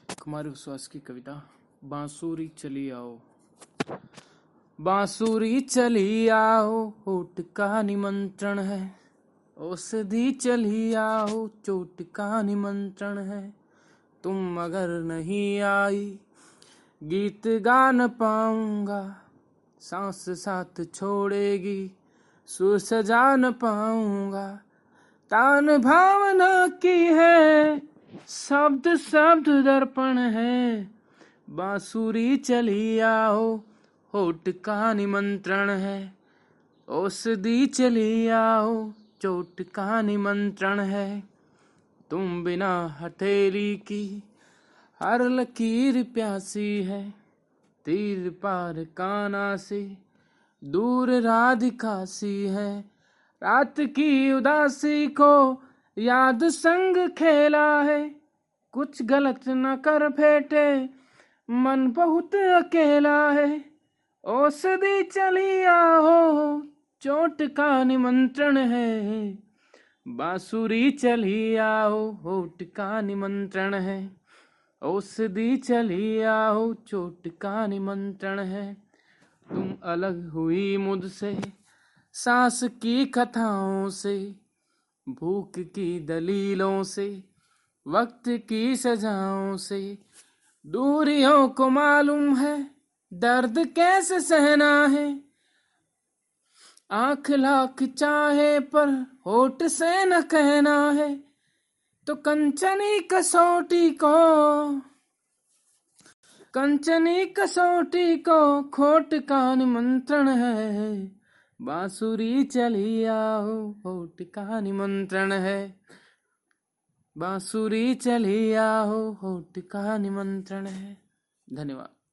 कुमार विश्वास की कविता बांसुरी चली आओ। बांसुरी चली आओ, होठ का निमंत्रण है। औषधि चली आओ, चोट का निमंत्रण है। तुम अगर नहीं आई, गीत गा न पाऊंगा। सांस साथ छोड़ेगी, सुर सजा न पाऊंगा। तान भावना की है, शब्द शब्द दर्पण है। बांसुरी चली आओ, होठ का निमंत्रण है। औषधि चली आओ, चोट का निमंत्रण है। तुम बिना हथेली की हर लकीर प्यासी है। तीर पार काना से दूर राधिका सी है। रात की उदासी को याद संग खेला है। कुछ गलत न कर बैठे, मन बहुत अकेला है। औषधि चली आओ, चोट का निमंत्रण है। बांसुरी चली आओ, होठ का निमंत्रण है। औषधि चली आओ, चोट का निमंत्रण है। तुम अलग हुई मुझसे, सांस की कथाओं से, भूख की दलीलों से, वक्त की सजाओं से। दूरियों को मालूम है, दर्द कैसे सहना है। आंख लाख चाहे पर होठ से न कहना है। तो कंचनी कसौटी को खोट का निमंत्रण है। बांसुरी चली आओ, होठ का निमंत्रण है। बांसुरी चली आओ, होठ का निमंत्रण है। धन्यवाद।